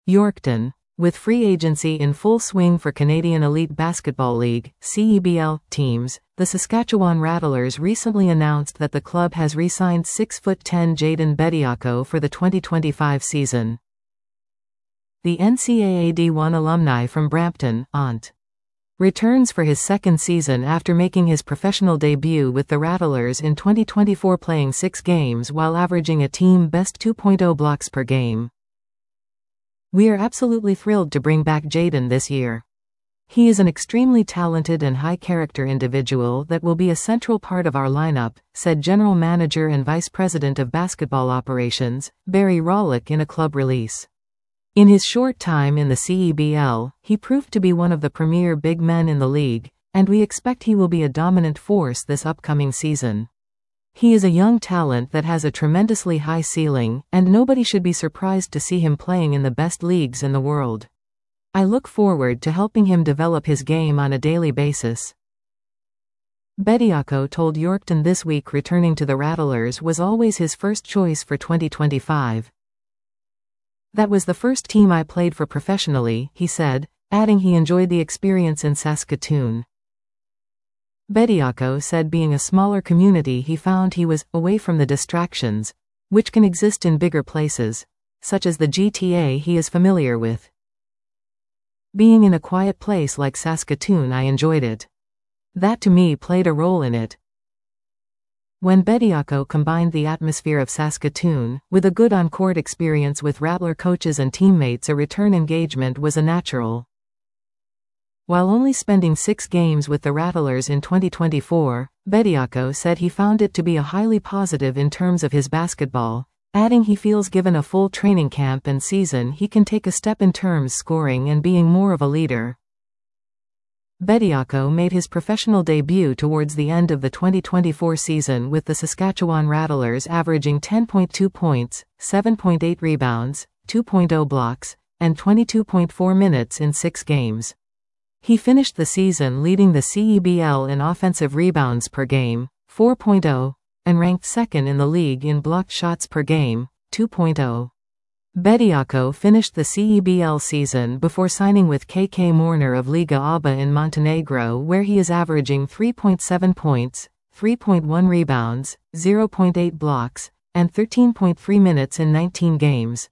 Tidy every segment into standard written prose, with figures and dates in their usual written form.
Yorkton. With free agency in full swing for Canadian Elite Basketball League (CEBL) teams, the Saskatchewan Rattlers recently announced that the club has re-signed 6'10" Jayden Bediako for the 2025 season. The NCAA D1 alumni from Brampton, Ont. returns for his second season after making his professional debut with the Rattlers in 2024, playing 6 games while averaging a team-best 2.0 blocks per game. "We are absolutely thrilled to bring back Jayden this year. He is an extremely talented and high-character individual that will be a central part of our lineup," said General Manager and Vice President of Basketball Operations, Barry Rawlick, in a club release. In his short time in the CEBL, he proved to be one of the premier big men in the league, and we expect he will be a dominant force this upcoming season. He is a young talent that has a tremendously high ceiling, and nobody should be surprised to see him playing in the best leagues in the world. I look forward to helping him develop his game on a daily basis. Bediako told Yorkton this week returning to the Rattlers was always his first choice for 2025. "That was the first team I played for professionally," he said, adding he enjoyed the experience in Saskatoon. Bediako said being a smaller community, he found he was away from the distractions, which can exist in bigger places, such as the GTA he is familiar with. "Being in a quiet place like Saskatoon, I enjoyed it. That to me played a role in it." When Bediako combined the atmosphere of Saskatoon with a good on-court experience with Rattler coaches and teammates, a return engagement was a natural. While only spending 6 games with the Rattlers in 2024, Bediako said he found it to be a highly positive in terms of his basketball, adding he feels given a full training camp and season he can take a step in terms scoring and being more of a leader. Bediako made his professional debut towards the end of the 2024 season with the Saskatchewan Rattlers, averaging 10.2 points, 7.8 rebounds, 2.0 blocks, and 22.4 minutes in 6 games. He finished the season leading the CEBL in offensive rebounds per game, 4.0, and ranked second in the league in blocked shots per game, 2.0. Bediako finished the CEBL season before signing with KK Mornar of Liga ABA in Montenegro, where he is averaging 3.7 points, 3.1 rebounds, 0.8 blocks, and 13.3 minutes in 19 games.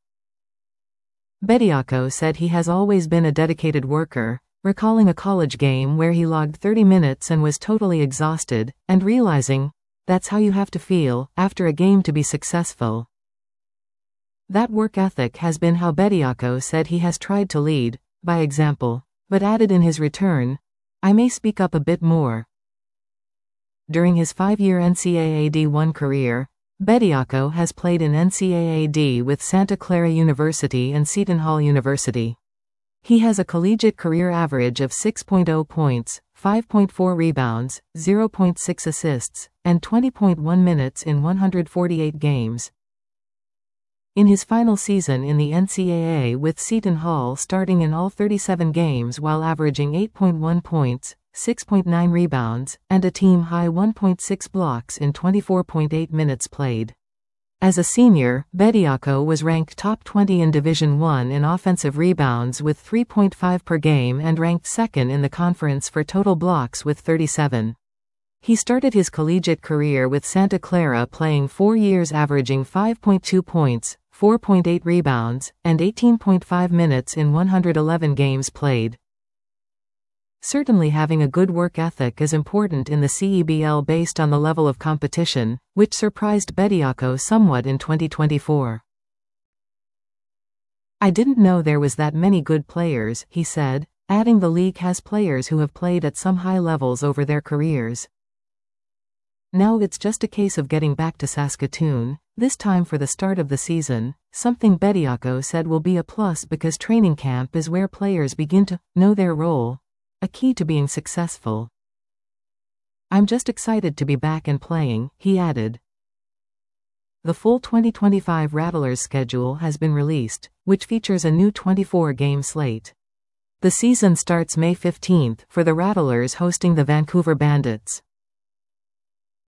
Bediako said he has always been a dedicated worker, recalling a college game where he logged 30 minutes and was totally exhausted, and realizing, that's how you have to feel after a game to be successful. That work ethic has been how Bediako said he has tried to lead by example, but added in his return, "I may speak up a bit more." During his 5-year NCAA D1 career, Bediako has played in NCAA D with Santa Clara University and Seton Hall University. He has a collegiate career average of 6.0 points, 5.4 rebounds, 0.6 assists, and 20.1 minutes in 148 games. In his final season in the NCAA with Seton Hall, starting in all 37 games while averaging 8.1 points, 6.9 rebounds, and a team-high 1.6 blocks in 24.8 minutes played. As a senior, Bediako was ranked top 20 in Division I in offensive rebounds with 3.5 per game and ranked second in the conference for total blocks with 37. He started his collegiate career with Santa Clara, playing 4 years, averaging 5.2 points, 4.8 rebounds, and 18.5 minutes in 111 games played. Certainly having a good work ethic is important in the CEBL based on the level of competition, which surprised Bediako somewhat in 2024. "I didn't know there was that many good players," he said, adding the league has players who have played at some high levels over their careers. Now it's just a case of getting back to Saskatoon, this time for the start of the season, something Bediako said will be a plus because training camp is where players begin to know their role, a key to being successful. "I'm just excited to be back and playing," he added. The full 2025 Rattlers schedule has been released, which features a new 24-game slate. The season starts May 15 for the Rattlers hosting the Vancouver Bandits.